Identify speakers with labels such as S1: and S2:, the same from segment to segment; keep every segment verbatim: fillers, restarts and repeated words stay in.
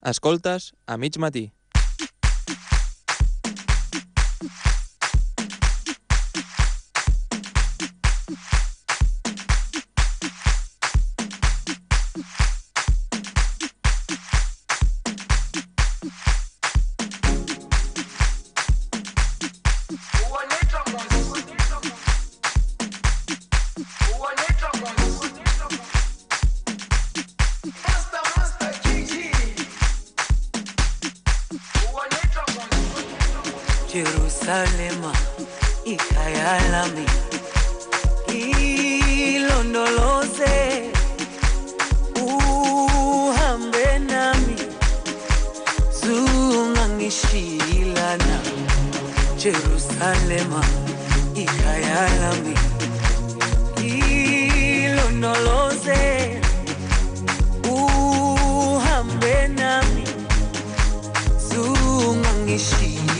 S1: Escoltes a mig matí.
S2: Jerusalema ikayalami ilondoloze uhambe nami zungangishilana Jerusalema ikayalami ilondoloze uhambe nami zungangishilana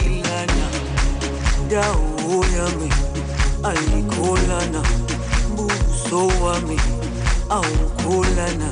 S2: dawo yami alikholana buso wami awukholana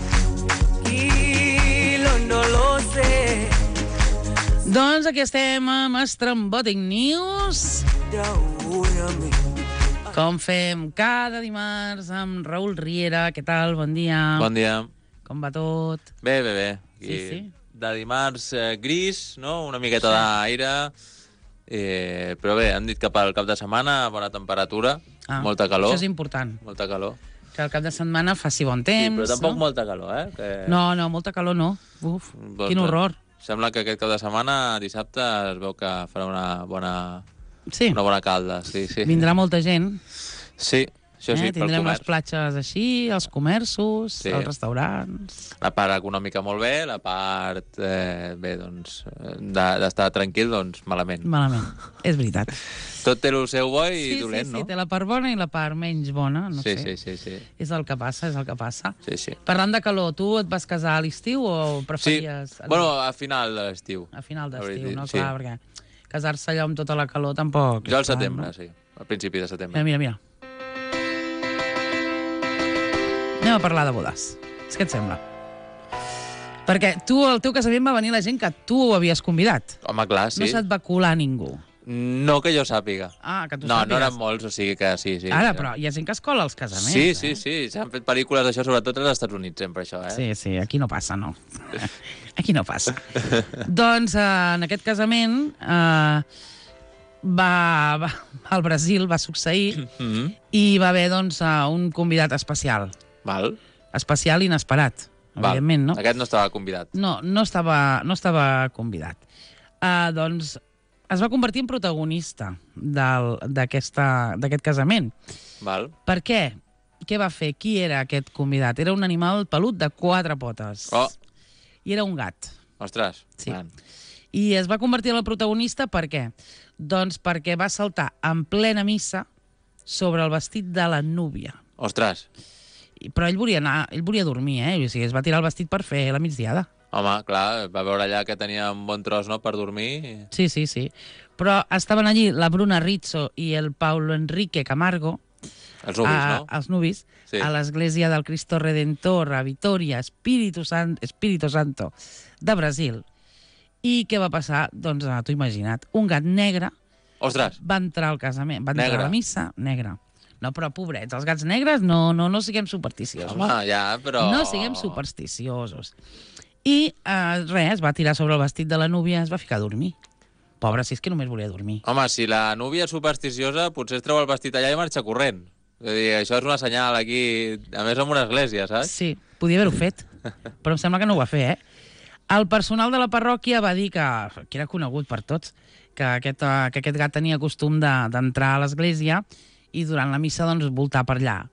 S2: ilondolose.
S3: Doncs aquí estem amb Estrambòtic News.
S2: Dawo yami.
S3: Com fem cada dimarts amb Raül Riera. Què tal? Bon dia.
S1: Bon dia.
S3: Com va tot?
S1: Bé, bé, bé.
S3: Sí,
S1: I
S3: sí.
S1: De dimarts eh, gris, no? Una miqueta sí. d'aire. Eh, però bé, han dit que pel cap de setmana bona temperatura,
S3: Ah,
S1: molta calor.
S3: Això és important.
S1: Molta calor.
S3: Que el cap de setmana faci bon temps.
S1: Sí, però tampoc
S3: no?
S1: molta calor, eh? Que...
S3: No, no, molta calor no. Uf,
S1: Doncs,
S3: quin horror.
S1: Sembla que aquest cap de setmana, dissabte, es veu que farà una bona,
S3: Sí,
S1: una bona calda. Sí, sí.
S3: vindrà molta gent.
S1: Sí, això sí,
S3: eh?
S1: pel
S3: Tindrem les
S1: comerç.
S3: platges així, els comerços,
S1: Sí.
S3: els restaurants.
S1: La part econòmica molt bé, la part, eh, bé, doncs, de- d'estar tranquil, doncs, malament.
S3: Malament, és veritat.
S1: Tot té el seu bo i
S3: Sí,
S1: dolent,
S3: sí,
S1: no?
S3: sí, té la part bona i la part menys bona, no
S1: sí,
S3: sé.
S1: sí, sí, sí,
S3: És el que passa, és el que passa.
S1: sí, sí.
S3: Parlant de calor, tu et vas casar a l'estiu o
S1: Sí,
S3: preferies...
S1: bueno, a final de l'estiu.
S3: A final
S1: la
S3: d'estiu,
S1: veritat,
S3: no?
S1: sí.
S3: Clar, perquè casar-se allò amb tota la calor tampoc...
S1: Jo al
S3: és clar,
S1: setembre,
S3: no?
S1: sí, al principi de setembre.
S3: Mira, mira, mira. Anem a parlar de bodes. És que et sembla? Perquè tu, al teu casament va venir la gent que tu havies convidat.
S1: Home, clar, sí.
S3: No se't va colar ningú.
S1: No que jo sàpiga.
S3: Ah, que tu
S1: No, no
S3: sàpigues.
S1: eren molts, o sigui que sí, sí.
S3: Ara,
S1: sí.
S3: però hi ha gent que es cola als casaments.
S1: Sí,
S3: eh?
S1: sí, sí, s'han fet pel·lícules d'això, sobretot als Estats Units, sempre, això, eh?
S3: Sí, sí, aquí no passa, no. Aquí no passa. Doncs eh, en aquest casament eh, va, va, al Brasil va succeir
S1: Mm -hmm.
S3: i va haver doncs, eh, un convidat especial.
S1: Val.
S3: Especial i inesperat,
S1: Val.
S3: evidentment, no?
S1: Aquest no estava convidat.
S3: No, no estava, no estava convidat. Uh, doncs es va convertir en protagonista del- d'aquesta- d'aquest casament.
S1: Val.
S3: Per què? Què va fer? Qui era aquest convidat? Era un animal pelut de quatre potes.
S1: Oh,
S3: I era un gat.
S1: ostres.
S3: Sí.
S1: Man.
S3: I es va convertir en el protagonista per què? Doncs perquè va saltar en plena missa sobre el vestit de la núvia.
S1: Ostres.
S3: I- Però ell volia anar, ell volia dormir, eh? O sigui, es va tirar el vestit per fer la migdiada.
S1: Home, clar, va veure allà que tenia un bon tros, no?, per dormir.
S3: Sí, sí, sí. Però estaven allí la Bruna Rizzo i el Paulo Enrique Camargo,
S1: Els nuvis,
S3: a,
S1: no?
S3: els nuvis,
S1: Sí.
S3: a l'església del Cristo Redentor a Vitoria, Espíritu, San, Espíritu Santo, de Brasil. I què va passar? Doncs, ah, t'ho imagina't, un gat negre
S1: Ostres.
S3: va entrar al casament, va entrar
S1: Negre.
S3: a la missa, negre. No, però pobrets, els gats negres no, no, no siguem supersticiosos.
S1: Home, ja, però...
S3: No siguem supersticiosos. I eh, res, es va tirar sobre el vestit de la núvia, es va ficar a dormir. Pobre, si és que només volia dormir.
S1: Home, si la núvia és supersticiosa, potser es treu el vestit allà i marxa corrent. És a dir, això és una senyal aquí, a més, en una església, saps?
S3: Sí, podia haver-ho fet, però em sembla que no ho va fer, eh? El personal de la parròquia va dir que, que era conegut per tots, que aquest, eh, que aquest gat tenia costum de- d'entrar a l'església i durant la missa doncs, voltar per allà.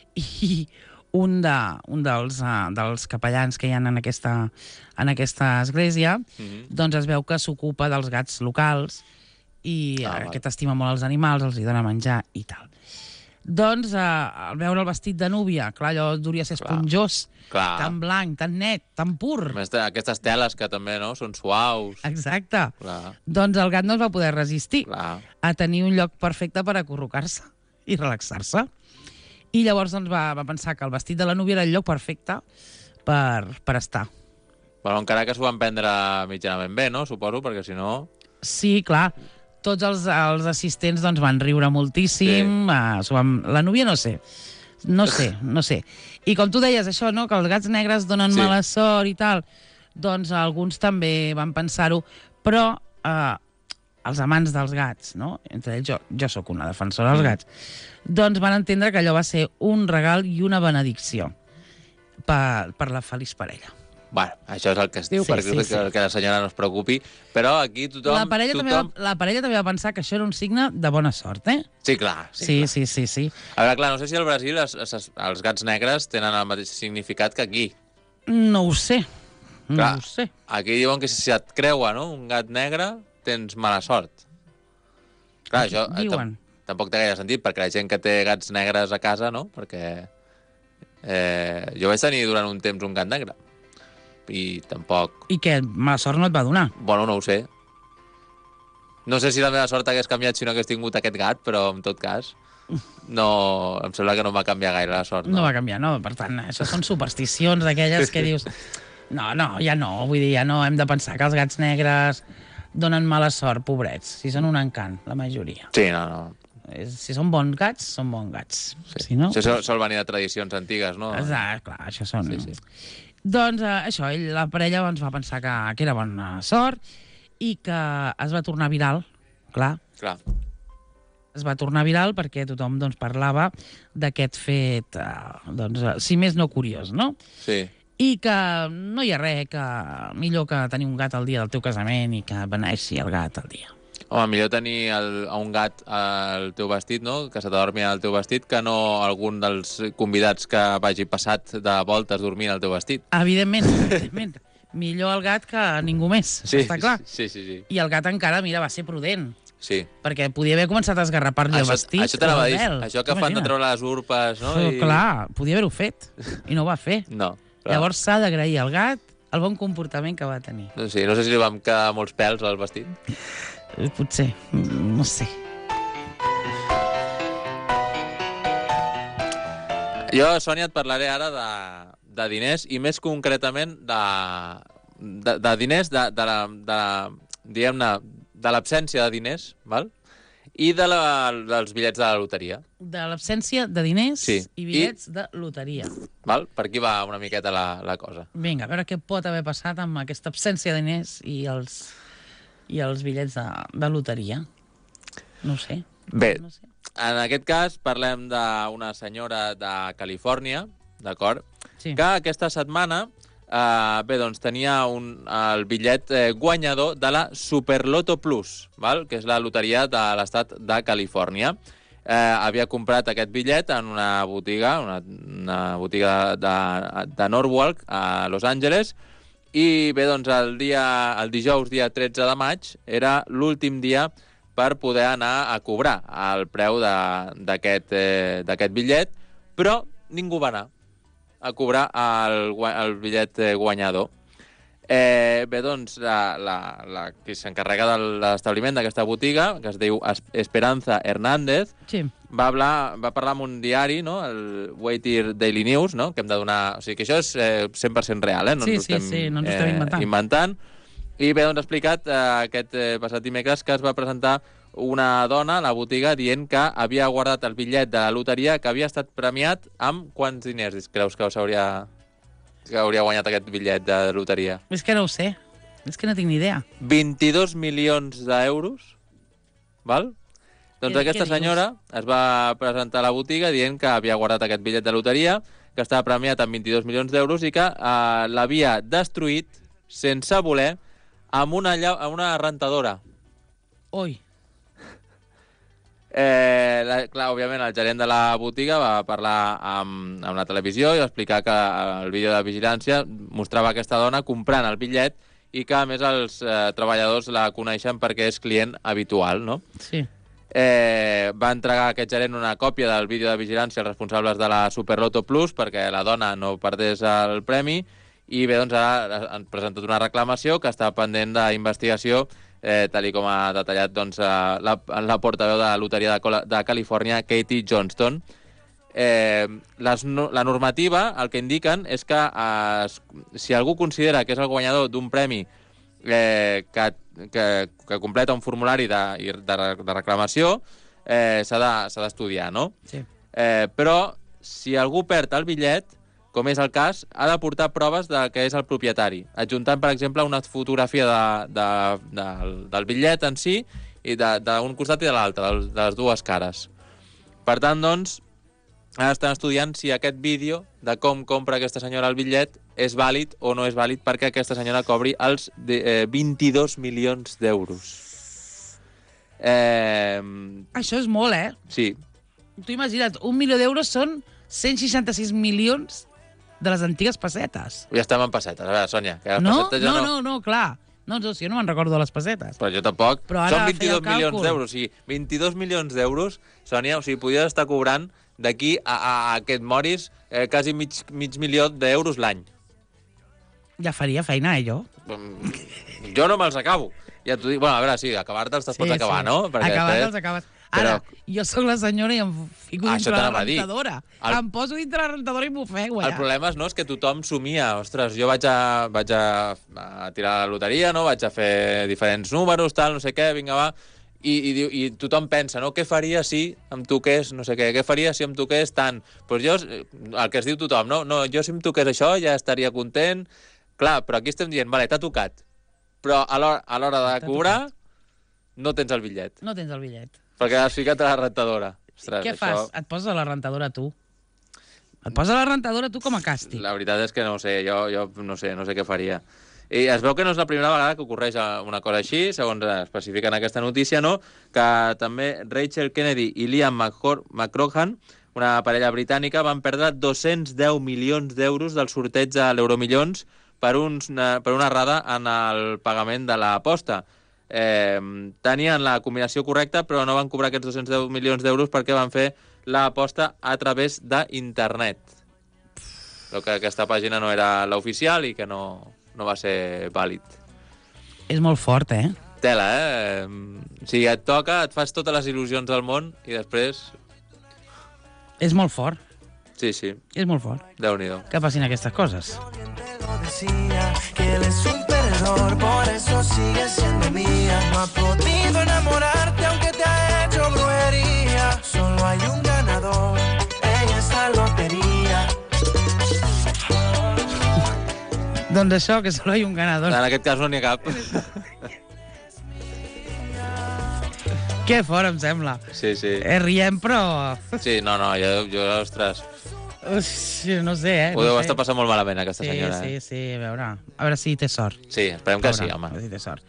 S3: I un, de, un dels, uh, dels capellans que hi ha en aquesta, en aquesta església
S1: Mhm.
S3: doncs es veu que s'ocupa dels gats locals i
S1: Ah,
S3: ah,
S1: val.
S3: aquest estima molt els animals, els hi dona menjar i tal. Doncs, eh, al veure el vestit de núvia, clar, allò duria ser
S1: Clar.
S3: esponjós,
S1: Clar.
S3: tan blanc, tan net, tan pur.
S1: A més, de- aquestes teles que també, no?, són suaus.
S3: Exacte.
S1: Clar,
S3: Doncs el gat no es va poder resistir
S1: clar.
S3: a tenir un lloc perfecte per acurrucar-se i relaxar-se. I llavors doncs, va, va pensar que el vestit de la núvia era el lloc perfecte per, per estar.
S1: Bueno, encara que s'ho van prendre mitjanament bé, no? Suposo, perquè si no...
S3: Sí, clar, tots els, els assistents doncs, van riure moltíssim,
S1: Sí.
S3: uh, s'ho van... la núvia no sé, no sé, no sé. I com tu deies, això, no?, que els gats negres donen
S1: Sí.
S3: mala sort i tal, doncs alguns també van pensar-ho, però uh, els amants dels gats, no?, entre ells jo, jo sóc una defensora dels
S1: Mm.
S3: gats, doncs van entendre que allò va ser un regal i una benedicció per, per la feliç parella.
S1: Bueno, això és el que es diu,
S3: Sí,
S1: perquè
S3: sí,
S1: que,
S3: sí.
S1: que la senyora no es preocupi, però aquí tothom...
S3: La parella,
S1: tothom...
S3: també va, la parella també va pensar que això era un signe de bona sort, eh?
S1: Sí, clar. Sí,
S3: Sí,
S1: clar.
S3: sí, sí, sí.
S1: A veure, clar, no sé si al Brasil els, els, els gats negres tenen el mateix significat que aquí.
S3: No ho sé. No
S1: Clar.
S3: ho sé.
S1: Aquí diuen que si et creua, no?, un gat negre, tens mala sort. Clar, això eh,
S3: Diuen.
S1: tam tampoc té gaire sentit, perquè la gent que té gats negres a casa, no?, perquè eh, jo vaig tenir durant un temps un gat negre. I tampoc...
S3: I què, mala sort no et va donar?
S1: Bueno, no ho sé. No sé si la meva sort hagués canviat si no hagués tingut aquest gat, però en tot cas no, em sembla que no em va canviar gaire la sort.
S3: No, no va canviar, no. Per tant, això són supersticions d'aquelles que dius... No, no, ja no. Vull dir, ja no hem de pensar que els gats negres donen mala sort, pobrets. Si són un encant, la majoria.
S1: Sí, no, no.
S3: És- Si són bons gats, són bons gats.
S1: Sí.
S3: Si no...
S1: Això sol, sol venir de tradicions antigues, no?
S3: Exacte, clar, això són...
S1: Sí, sí.
S3: Doncs eh, això, ell, la parella doncs, va pensar que, que era bona sort i que es va tornar viral, clar,
S1: Clar.
S3: es va tornar viral perquè tothom doncs, parlava d'aquest fet, eh, doncs, eh, si més no curiós, no?
S1: Sí.
S3: I que no hi ha res que millor que tenir un gat el dia del teu casament i que beneixi el gat el dia.
S1: Home, millor tenir el, un gat al teu vestit, no?, que se t'adormi al teu vestit, que no algun dels convidats que vagi passat de voltes dormint al teu vestit.
S3: Evidentment, evidentment. Millor el gat que ningú més,
S1: Sí,
S3: està clar.
S1: sí, sí, sí.
S3: I el gat encara, mira, va ser prudent,
S1: Sí.
S3: perquè podia haver començat a esgarrapar-li el
S1: Això,
S3: vestit.
S1: això t'anava a dir,
S3: Rebel.
S1: això que fan de
S3: Imagina't.
S1: treure les urpes, no?
S3: Però, clar, podia haver-ho fet, i no ho va fer.
S1: No. Clar.
S3: Llavors s'ha d'agrair al gat el bon comportament que va tenir.
S1: No, sí, no sé si li vam quedar molts pèls al vestit.
S3: Eh, Potser, mm, no sé.
S1: Jo, Sònia, et parlaré ara de, de diners i més concretament de, de, de diners, de, de la, de, diguem-ne, de l'absència de diners, val? I de la, dels bitllets de la loteria.
S3: De l'absència de diners
S1: Sí.
S3: i bitllets I... de loteria.
S1: Val? Per aquí va una miqueta la, la cosa.
S3: Vinga, a veure què pot haver passat amb aquesta absència de diners i els, i els bitllets de, de loteria. No ho sé.
S1: Bé,
S3: No sé.
S1: en aquest cas parlem d'una senyora de Califòrnia, d'acord?
S3: Sí.
S1: Que aquesta setmana eh, bé, doncs tenia un, el bitllet eh, guanyador de la Superloto Plus, val? Que és la loteria de l'estat de Califòrnia. Eh, havia comprat aquest bitllet en una botiga, una, una botiga de, de Norwalk, a Los Angeles, i bé, doncs el, dia, el dijous, dia tretze de maig, era l'últim dia per poder anar a cobrar el preu d'aquest eh, d'aquest bitllet, però ningú va anar a cobrar el, gua- el bitllet eh, guanyador. Eh, bé, doncs, la, la, la qui s'encarrega de l'establiment d'aquesta botiga, que es diu Es- Esperanza Hernández,
S3: Sí.
S1: va, hablar, va parlar amb un diari, no?, el Waitir Daily News, no?, que hem de donar... O sigui, que això és eh, cent per cent real, eh? No
S3: Sí,
S1: ens ho
S3: sí,
S1: estem,
S3: sí, no ens ho estem inventant.
S1: inventant. I bé, doncs ha explicat eh, aquest eh, passat dimecres que es va presentar una dona a la botiga dient que havia guardat el bitllet de la loteria que havia estat premiat amb quants diners creus que s'hauria que hauria guanyat aquest bitllet de loteria?
S3: És que no ho sé. És que no tinc ni idea.
S1: vint-i-dos milions d'euros, val? Doncs
S3: Què-
S1: aquesta
S3: què dius?
S1: senyora es va presentar a la botiga dient que havia guardat aquest bitllet de loteria, que estava premiat amb vint-i-dos milions d'euros i que eh, l'havia destruït sense voler amb una, llau- amb una rentadora.
S3: Oi.
S1: Eh, la, clar, òbviament, el gerent de la botiga va parlar amb, amb la televisió i va explicar que el vídeo de vigilància mostrava aquesta dona comprant el bitllet i que, a més, els eh, treballadors la coneixen perquè és client habitual, no?
S3: Sí.
S1: Eh, va entregar a aquest gerent una còpia del vídeo de vigilància als responsables de la Superloto Plus perquè la dona no perdés el premi i bé, doncs ara han presentat una reclamació que està pendent d'investigació, eh, tal i com ha detallat doncs, eh, la, la portaveu de la loteria de, Cola- de Califòrnia, Katie Johnston. eh, les, no, la normativa el que indiquen és que eh, si algú considera que és el guanyador d'un premi eh, que, que, que completa un formulari de, de, de reclamació, eh, s'ha d'estudiar, no?
S3: Sí.
S1: Eh, però si algú perd el bitllet, com és el cas, ha de portar proves de que és el propietari, adjuntant, per exemple, una fotografia de, de, de, del bitllet en si i d'un costat i de l'altre, de, de les dues cares. Per tant, doncs, ara estan estudiant si aquest vídeo de com compra aquesta senyora el bitllet és vàlid o no és vàlid perquè aquesta senyora cobri els de, eh, vint-i-dos milions d'euros. Eh...
S3: Això és molt, eh?
S1: Sí.
S3: Tu imagina't, un milió d'euros són cent seixanta-sis milions de les antigues pessetes.
S1: Ja estem en pessetes. A veure, Sònia, que les
S3: No,
S1: pessetes ja
S3: no,
S1: no...
S3: no, no, clar. No, no, si jo no me'n recordo de les pessetes.
S1: Però jo tampoc.
S3: Però ara
S1: Són
S3: feia el
S1: vint-i-dos milions
S3: càlcul.
S1: d'euros. O sigui, vint-i-dos milions d'euros, Sònia, o sigui, podries estar cobrant d'aquí a, a, a aquest moris eh, quasi mig, mig milió d'euros l'any.
S3: Ja faria feina, eh, jo?
S1: Jo no me'ls acabo. Ja t'ho dic. Bueno, a veure, sí, acabar-te'ls te'ls pots acabar, no?
S3: Acabar-te'ls
S1: després...
S3: acabes. Ara,
S1: Però-
S3: jo sóc la senyora i em fico
S1: Ah,
S3: dintre
S1: això
S3: la
S1: t'anava a dir.
S3: rentadora.
S1: El-
S3: Em poso dintre la rentadora i m'ofego,
S1: El
S3: allà.
S1: problema és, no, és que tothom somia. Ostres, jo vaig a, vaig a, a tirar la loteria, no? Vaig a fer diferents números, tal, no sé què, vinga, va. I, i, diu- i tothom pensa, no? Què faria si em toqués, no sé què, què faria si em toqués tant? Doncs jo, el que es diu tothom, no? No, jo si em toqués això ja estaria content. Clar, però aquí estem dient, vale, t'ha tocat. Però a l'hora a l'hora de
S3: T'ha
S1: cobrar no tens el bitllet,
S3: No tens el bitllet.
S1: perquè has ficat a la rentadora. Ostres,
S3: Què
S1: això...
S3: fas? Et poses a la rentadora tu. Et poses a la rentadora tu com a càstig.
S1: La veritat és que no ho sé, jo, jo no sé, no sé què faria. I es veu que no és la primera vegada que ocorreix una cosa així, segons especifica en aquesta notícia, no? Que també Rachel Kennedy i Liam McCrohan, una parella britànica, van perdre dos-cents deu milions d'euros del sorteig de l'Euromillions per, uns, per una errada en el pagament de l'aposta. Eh, tenien la combinació correcta, però no van cobrar aquests dos-cents deu milions d'euros perquè van fer l'aposta a través d'internet. Però que aquesta pàgina no era l'oficial i que no, no va ser vàlid.
S3: És molt fort, eh?
S1: Tela, eh? O sigui, et toca, et fas totes les il·lusions del món i després...
S3: És molt fort.
S1: Sí, sí,
S3: És molt fort.
S1: Déu-n'hi-do.
S3: Que passin aquestes coses.
S2: Lo decía que él es un perdedor, por eso sigue siendo mía. No ha podido enamorarte aunque te ha hecho brujería. Solo hay un ganador, ella es la lotería.
S3: Doncs això, que solo hay un ganador.
S1: En aquest cas no n'hi ha cap.
S3: Que fort, em sembla.
S1: Sí, sí.
S3: Eh, riem, però...
S1: Sí, no, no, jo, jo ostres,
S3: Ui, no sé, eh?
S1: ho
S3: no
S1: deu
S3: sé.
S1: estar passant molt malament, aquesta
S3: Sí,
S1: senyora.
S3: sí,
S1: Eh?
S3: sí, a veure. A veure si té sort.
S1: Sí, esperem que sí,
S3: Veure,
S1: home.
S3: A veure si té sort.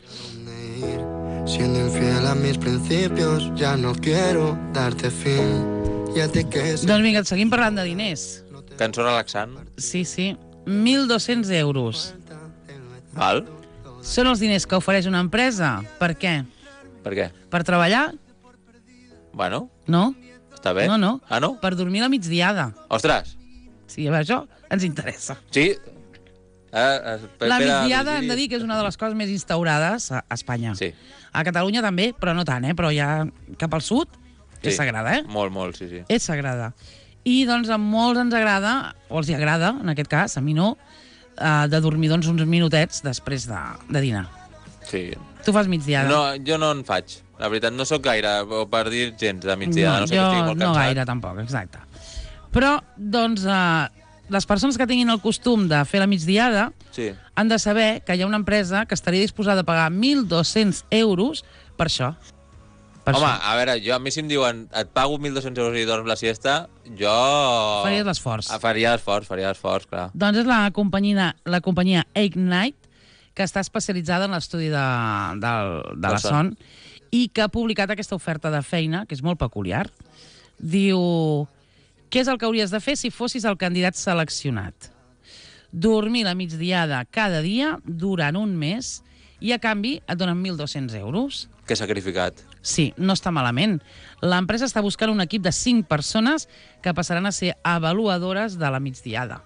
S4: Siendo infiel a mis principios, ya no quiero darte fin. Y a ti que es...
S3: Doncs vinga, seguim parlant de diners.
S1: Cançó relaxant,
S3: Sí, sí. mil dos-cents euros.
S1: val?
S3: Són els diners que ofereix una empresa. Per què?
S1: Per què?
S3: Per treballar?
S1: Bueno,
S3: No.
S1: està bé.
S3: No, no.
S1: Ah, no?
S3: Per dormir a la migdiada.
S1: Ostres,
S3: Sí, a veure, això ens interessa.
S1: sí. Eh, eh,
S3: La
S1: Pere
S3: migdiada hem
S1: Virgili.
S3: de dir que és una de les coses més instaurades a a Espanya.
S1: Sí,
S3: A Catalunya també, però no tant, eh? Però ja cap al sud és
S1: Sí.
S3: sagrada, eh?
S1: molt, molt, sí, sí.
S3: És sagrada. I doncs a molts ens agrada, o els hi agrada, en aquest cas, a mi no, eh, de dormir doncs, uns minutets després de, de dinar.
S1: Sí.
S3: Tu fas migdiada?
S1: No, jo no en faig. La veritat, no sóc gaire, o per dir gens de migdia. No, no sé
S3: jo
S1: que estigui molt
S3: no
S1: cansat.
S3: gaire tampoc, exacte. Però, doncs, eh, les persones que tinguin el costum de fer la migdiada
S1: Sí.
S3: han de saber que hi ha una empresa que estaria disposada a pagar mil dos-cents euros per això. Per
S1: Home,
S3: això.
S1: a veure, jo a mi si em diuen et pago mil dos-cents euros i dorms la siesta, jo...
S3: Faries l'esforç.
S1: Ah, Faria l'esforç, faria l'esforç, clar.
S3: Doncs és la companyia, la companyia Ignite, que està especialitzada en l'estudi de, de, de la
S1: Del son.
S3: son i que ha publicat aquesta oferta de feina, que és molt peculiar. Diu, què és el que hauries de fer si fossis el candidat seleccionat? Dormir la migdiada cada dia durant un mes i a canvi et donen mil dos-cents euros.
S1: Que sacrificat.
S3: Sí, no està malament. L'empresa està buscant un equip de cinc persones que passaran a ser avaluadores de la migdiada.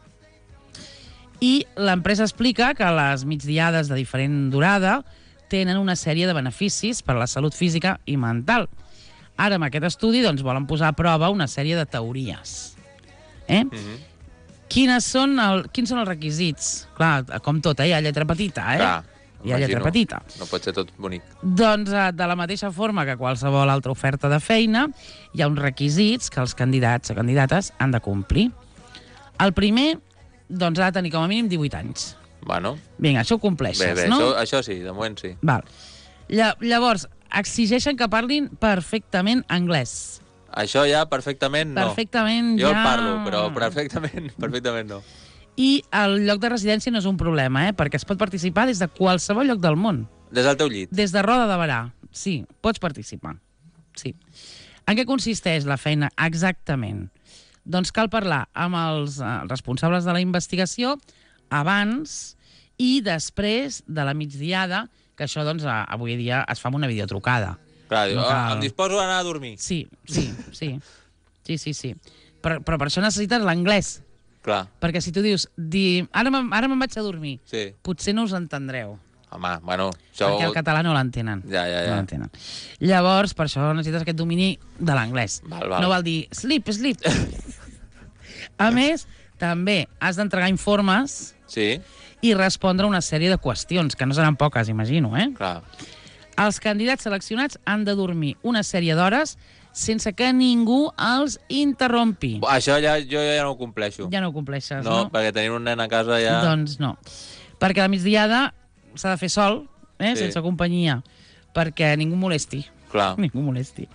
S3: I l'empresa explica que les migdiades de diferent durada tenen una sèrie de beneficis per a la salut física i mental. Ara, amb aquest estudi, doncs, volen posar a prova una sèrie de teories. Eh?
S1: Mhm.
S3: Quines són el, quins són els requisits? Clar, com tot, eh? Hi ha lletra petita, eh?
S1: Clar,
S3: Hi ha lletra
S1: imagino.
S3: petita.
S1: No pot ser tot bonic.
S3: Doncs eh, de la mateixa forma que qualsevol altra oferta de feina, hi ha uns requisits que els candidats o candidates han de complir. El primer, doncs, ha de tenir com a mínim divuit anys.
S1: Bueno,
S3: Vinga, això ho compleixes,
S1: bé, bé,
S3: no?
S1: això, això sí, de moment sí.
S3: Val. Lla- Llavors, exigeixen que parlin perfectament anglès.
S1: Això ja perfectament no.
S3: Perfectament
S1: Jo
S3: ja...
S1: el parlo, però perfectament, perfectament no.
S3: I el lloc de residència no és un problema, eh? Perquè es pot participar des de qualsevol lloc del món.
S1: Des del teu llit.
S3: Des de Roda de Barà. Sí, pots participar. Sí. En què consisteix la feina exactament? Doncs cal parlar amb els eh, responsables de la investigació abans i després de la migdiada, que això doncs, a- avui dia es fa amb una videotrucada.
S1: Clar, diu,
S3: No
S1: oh,
S3: cal.
S1: em disposo a anar a dormir.
S3: Sí, sí, sí. Sí, sí, sí. Però, però per això necessites l'anglès.
S1: Clar,
S3: Perquè si tu dius, di, ara me'n ara me'n vaig a dormir,
S1: sí.
S3: potser no us entendreu.
S1: Home, bueno, això...
S3: Perquè el català no l'entenen.
S1: Ja, ja, ja.
S3: No l'entenen. Llavors, per això necessites aquest domini de l'anglès.
S1: Val, val.
S3: No val dir sleep, sleep. A més, també has d'entregar informes
S1: Sí,
S3: i respondre una sèrie de qüestions, que no seran poques, imagino, eh?
S1: clar.
S3: Els candidats seleccionats han de dormir una sèrie d'hores sense que ningú els interrompi.
S1: Això ja, jo ja no ho compleixo.
S3: Ja no ho compleixes,
S1: no,
S3: no?
S1: perquè tenir un nen a casa ja...
S3: Doncs no. Perquè la migdiada s'ha de fer sol, eh?
S1: Sí.
S3: Sense companyia, perquè ningú molesti.
S1: Clar.
S3: Ningú molesti.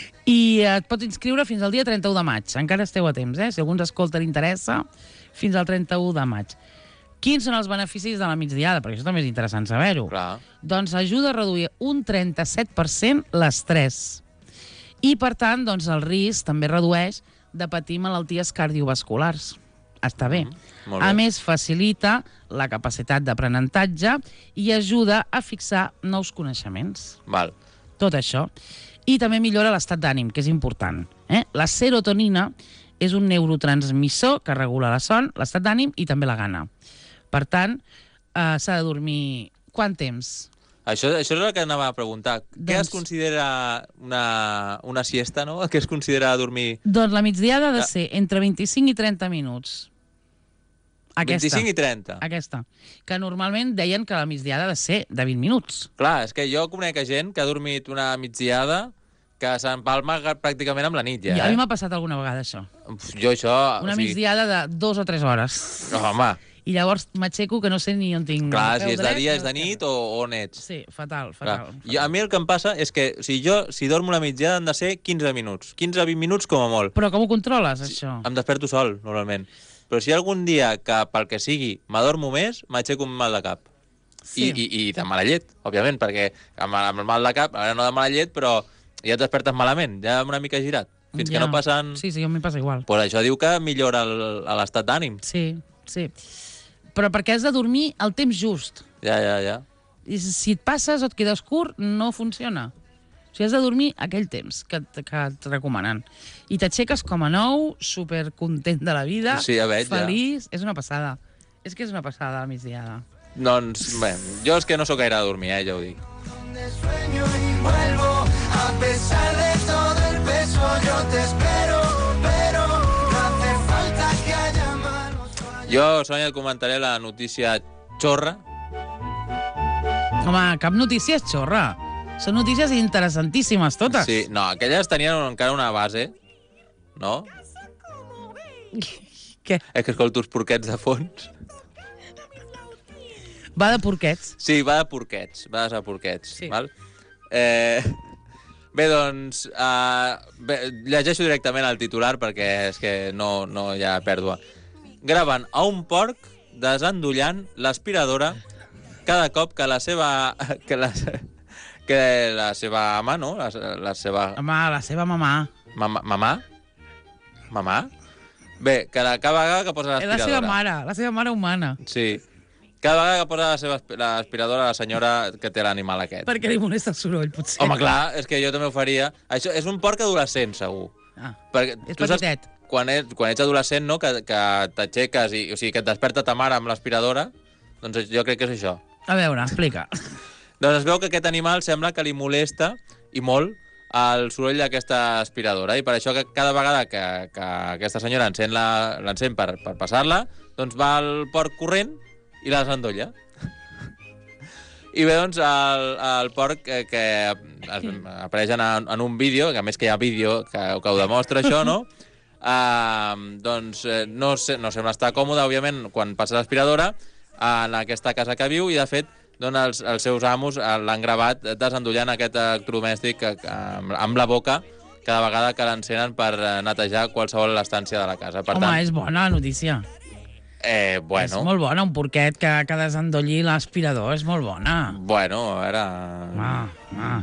S3: I et pots inscriure fins al dia trenta-u de maig. Encara esteu a temps, eh? Si algú ens escolta l'interessa, fins al trenta-u de maig. Quins són els beneficis de la migdiada? Perquè això també és interessant saber-ho.
S1: Clar.
S3: Doncs ajuda a reduir un trenta-set per cent l'estrès. I, per tant, doncs, el risc també redueix de patir malalties cardiovasculars. Està bé.
S1: Mm, molt bé.
S3: A més, facilita la capacitat d'aprenentatge i ajuda a fixar nous coneixements.
S1: Val.
S3: Tot això. I també millora l'estat d'ànim, que és important. Eh? La serotonina és un neurotransmissor que regula la son, l'estat d'ànim i també la gana. Per tant, eh, s'ha de dormir... Quant temps?
S1: Això, això és el que anava a preguntar. Què
S3: Doncs-
S1: es considera una, una siesta, no? Què es considera dormir...
S3: Doncs la migdiada ha de
S1: Ja.
S3: ser entre vint-i-cinc i trenta minuts. Aquesta.
S1: vint-i-cinc i trenta.
S3: Aquesta. Que normalment deien que la migdiada ha de ser de vint minuts.
S1: Clar, és que jo conec gent que ha dormit una migdiada que s'empalma pràcticament amb la nit, ja.
S3: I a
S1: Eh?
S3: mi m'ha passat alguna vegada això.
S1: Uf, Jo això...
S3: Una
S1: o sigui,
S3: migdiada de dos o tres hores.
S1: No, home,
S3: I llavors m'aixeco que no sé ni on tinc...
S1: clar,
S3: el peu
S1: si és de
S3: dret
S1: dia,
S3: ni
S1: és de
S3: l'esquerre.
S1: nit o on ets.
S3: Sí, fatal,
S1: Clar.
S3: fatal.
S1: I a mi el que em passa és que o sigui, jo, si dormo una migdiada, han de ser quinze minuts. quinze a vint minuts com a molt.
S3: Però com ho controles, això?
S1: Em desperto sol, normalment. Però si hi ha algun dia que, pel que sigui, m'adormo més, m'aixeco amb mal de cap.
S3: Sí.
S1: I, i, I de mala llet, òbviament, perquè amb, amb el mal de cap, ara no de mala llet, però ja et despertes malament, ja una mica girat. Fins que
S3: Ja.
S1: no passen...
S3: Sí, sí, a mi passa igual.
S1: Pues això diu que millora el- l'estat d'ànim.
S3: Sí, sí. Però perquè has de dormir el temps just.
S1: Ja, ja, ja.
S3: I si et passes o et quedes curt, no funciona. O sigui, has de dormir aquell temps que, et- que et recomanen. I t'aixeques com a nou, supercontent de la vida,
S1: Sí, ja veig, ja.
S3: feliç. És una passada. És que és una passada la migdiada.
S1: Doncs, bé, jo és que no sóc gaire a dormir, eh, ja ho dic.
S2: De sueño y vuelvo a pesar de todo el peso yo te espero pero no hace falta que haya malos
S1: Jo, Sònia, et comentaré la notícia xorra.
S3: Home, cap notícia és xorra. Són notícies interessantíssimes, totes.
S1: Sí, no, aquelles tenien encara una base, no?
S3: Què?
S1: És que escolto els porquets de fons.
S3: Va de porquets.
S1: Sí, va de porquets, va de porquets,
S3: Sí.
S1: val? Eh, bé, doncs, uh, bé, llegeixo directament el titular perquè és que no, no hi ha pèrdua. Graven a un porc desendollant l'aspiradora cada cop que la seva... que la, que la seva ama, no? La, la seva...
S3: Home, la seva mamà.
S1: Mamà? Mamà? Mamà? Bé, que la, cada vegada que posa
S3: És la
S1: l'aspiradora...
S3: seva mare, la seva mare humana.
S1: Sí. Cada vegada que posa la seva aspi- l'aspiradora la senyora que té l'animal aquest.
S3: Perquè li molesta el soroll, potser.
S1: Home, clar, és que jo també ho faria. Això és un porc adolescent, segur.
S3: Ah,
S1: Perquè
S3: és
S1: tu saps,
S3: petitet.
S1: quan ets, quan ets adolescent, no?, que, que t'aixeques i o sigui, que et desperta ta mare amb l'aspiradora, doncs jo crec que és això.
S3: A veure, explica.
S1: Doncs es veu que aquest animal sembla que li molesta, i molt, el soroll d'aquesta aspiradora, i per això que cada vegada que, que aquesta senyora encén la- l'encén per, per passar-la, doncs va el porc corrent i la desendolla. I bé, doncs, el, el porc que, que es, apareix en, en un vídeo, que a més que hi ha vídeo que, que ho demostra això, no? Uh, doncs eh, no, sé, no sembla estar còmode, òbviament, quan passa l'aspiradora en aquesta casa que viu, i de fet doncs, els, els seus amos eh, l'han gravat desendollant aquest electrodomèstic que, que, amb, amb la boca cada vegada que l'encenen per eh, netejar qualsevol l'estància de la casa. Per
S3: Home,
S1: tant,
S3: és bona la notícia.
S1: eh, bueno,
S3: És molt bona, un porquet que, que desendolli l'aspirador, és molt bona.
S1: bueno, a veure...
S3: Ah, ah.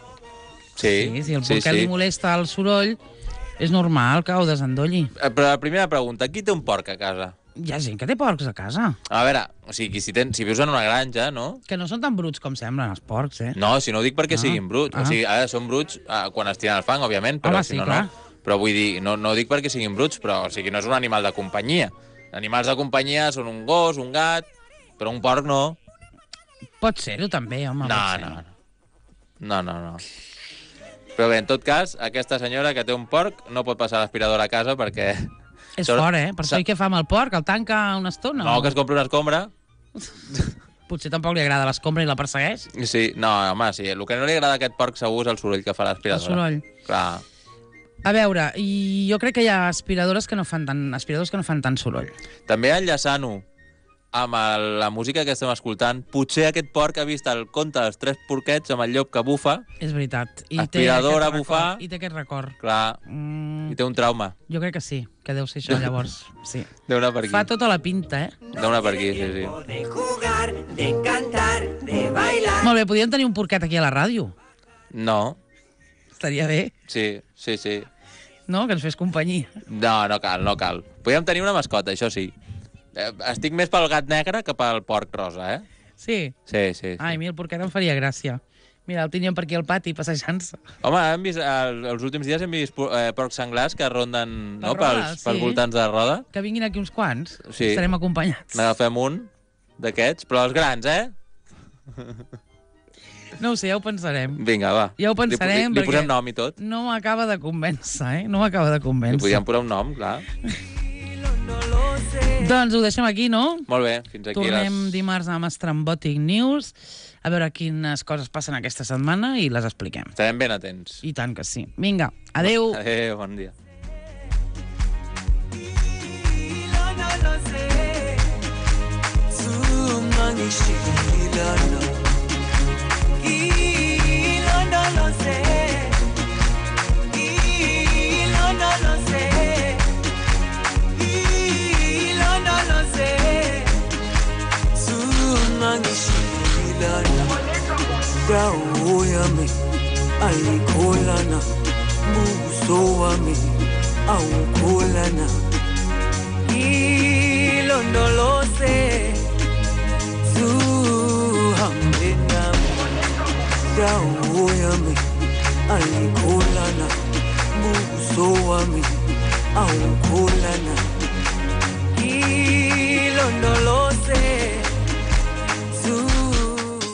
S1: Sí,
S3: Sí, si el
S1: sí,
S3: porquet
S1: sí.
S3: li molesta el soroll, és normal que ho desendolli.
S1: Eh, Però la primera pregunta, qui té un porc a casa?
S3: Hi ha gent que té porcs a casa,
S1: A veure, o sigui, si, ten, si vius en una granja, no?
S3: que no són tan bruts com semblen els porcs, eh?
S1: No, si no ho dic perquè
S3: Ah,
S1: siguin bruts.
S3: ah.
S1: O sigui, ara són bruts eh, quan es tiren al fang, òbviament, però
S3: Home,
S1: si
S3: sí,
S1: no,
S3: clar.
S1: no. Però vull dir, no, no ho dic perquè siguin bruts, però o sigui, no és un animal de companyia. Animals de companyia són un gos, un gat, però un porc no.
S3: Pot ser-ho també, home.
S1: No,
S3: pot ser.
S1: no, no. No, no, no. Però bé, en tot cas, aquesta senyora que té un porc no pot passar l'aspiradora a casa perquè...
S3: És
S1: Sort-
S3: fort, eh? Per això, i què fa amb el porc? El tanca una estona?
S1: No,
S3: o-
S1: que es compri una escombra.
S3: Potser tampoc li agrada l'escombra i la persegueix.
S1: Sí, no, home, sí. El que no li agrada a aquest porc segur és el soroll que fa
S3: El
S1: l'aspiradora.
S3: soroll.
S1: Clar.
S3: A veure, i jo crec que hi ha aspiradores que no fan tant, aspiradors que no fan tant soroll.
S1: També enllaçant-ho amb el, la música que estem escoltant, potser aquest porc ha vist el conte dels tres porquets amb el llop que bufa,
S3: És veritat. I
S1: Aspiradora,
S3: té aquest
S1: bufar.
S3: record, I té aquest record.
S1: clar,
S3: Mm,
S1: i té un trauma.
S3: jo crec que sí, que deu ser això, llavors. Sí.
S1: Deu anar per aquí.
S3: Fa tota la pinta, eh?
S1: Deu anar per aquí, sí, sí.
S2: De jugar, de cantar, de bailar.
S3: Molt bé, podríem tenir un porquet aquí a la ràdio.
S1: No,
S3: Estaria bé,
S1: sí, sí, sí.
S3: no?, que ens fes companyia.
S1: No, no cal, no cal. Podríem tenir una mascota, això sí. Eh, estic més pel gat negre que pel porc rosa, eh?
S3: Sí.
S1: Sí, sí, sí.
S3: Ai, a mi el porquet em faria gràcia. Mira, el teníem per aquí al pati, passejant-se.
S1: Home, hem vist, el, els últims dies hem vist po- eh, porcs senglars que ronden
S3: Per
S1: no,
S3: Roda,
S1: pels,
S3: sí.
S1: pels voltants de Roda.
S3: Que vinguin aquí uns quants.
S1: Sí.
S3: Estarem acompanyats.
S1: N'agafem un d'aquests, però els grans, eh?
S3: No ho sé, ja ho pensarem.
S1: Vinga, va.
S3: Ja ho pensarem,
S1: Li, li, li
S3: perquè-
S1: posem nom i tot.
S3: No m'acaba de convèncer, eh? No m'acaba de
S1: Li
S3: convèncer.
S1: podíem posar un nom, clar.
S3: Doncs ho deixem aquí, no?
S1: Molt bé, fins aquí
S3: Tornem
S1: les...
S3: dimarts amb Estrambòtic News, a veure quines coses passen aquesta setmana i les expliquem.
S1: Estarem ben atents.
S3: I tant que sí. Vinga, adeu.
S1: Adéu, bon dia.
S2: Dawo yami ayikholana, buso wami awukholana, ilondoloze zuhambe nami. Dawo yami ayikholana, buso wami awukholana,